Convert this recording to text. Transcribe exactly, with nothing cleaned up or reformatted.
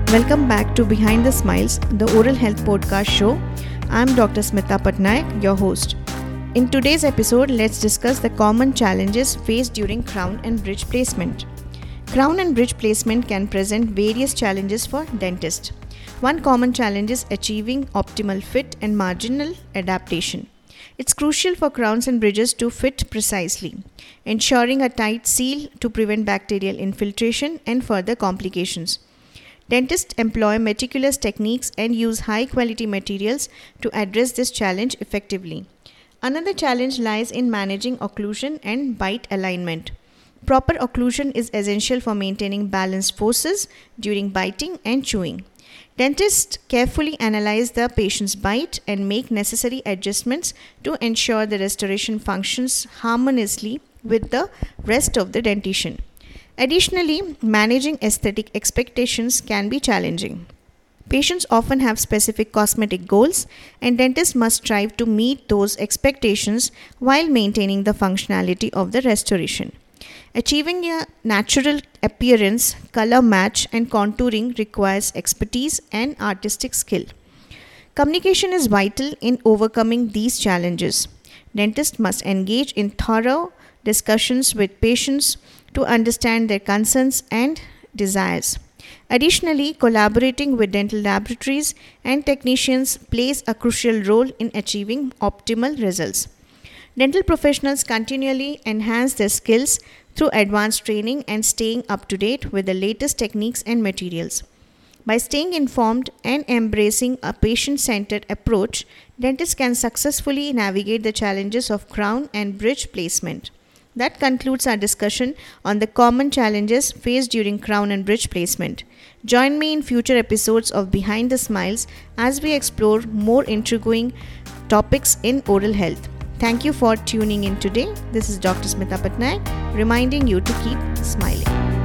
Welcome back to Behind the Smiles, the oral health podcast show. I'm Doctor Smita Patnaik, your host. In today's episode, let's discuss the common challenges faced during crown and bridge placement. Crown and bridge placement can present various challenges for dentists. One common challenge is achieving optimal fit and marginal adaptation. It's crucial for crowns and bridges to fit precisely, ensuring a tight seal to prevent bacterial infiltration and further complications. Dentists employ meticulous techniques and use high-quality materials to address this challenge effectively. Another challenge lies in managing occlusion and bite alignment. Proper occlusion is essential for maintaining balanced forces during biting and chewing. Dentists carefully analyze the patient's bite and make necessary adjustments to ensure the restoration functions harmoniously with the rest of the dentition. Additionally, managing aesthetic expectations can be challenging. Patients often have specific cosmetic goals, and dentists must strive to meet those expectations while maintaining the functionality of the restoration. Achieving a natural appearance, color match, and contouring requires expertise and artistic skill. Communication is vital in overcoming these challenges. Dentists must engage in thorough discussions with patients to understand their concerns and desires. Additionally, collaborating with dental laboratories and technicians plays a crucial role in achieving optimal results. Dental professionals continually enhance their skills through advanced training and staying up to date with the latest techniques and materials. By staying informed and embracing a patient-centered approach, dentists can successfully navigate the challenges of crown and bridge placement. That concludes our discussion on the common challenges faced during crown and bridge placement. Join me in future episodes of Behind the Smiles as we explore more intriguing topics in oral health. Thank you for tuning in today. This is Doctor Smita Patnaik reminding you to keep smiling.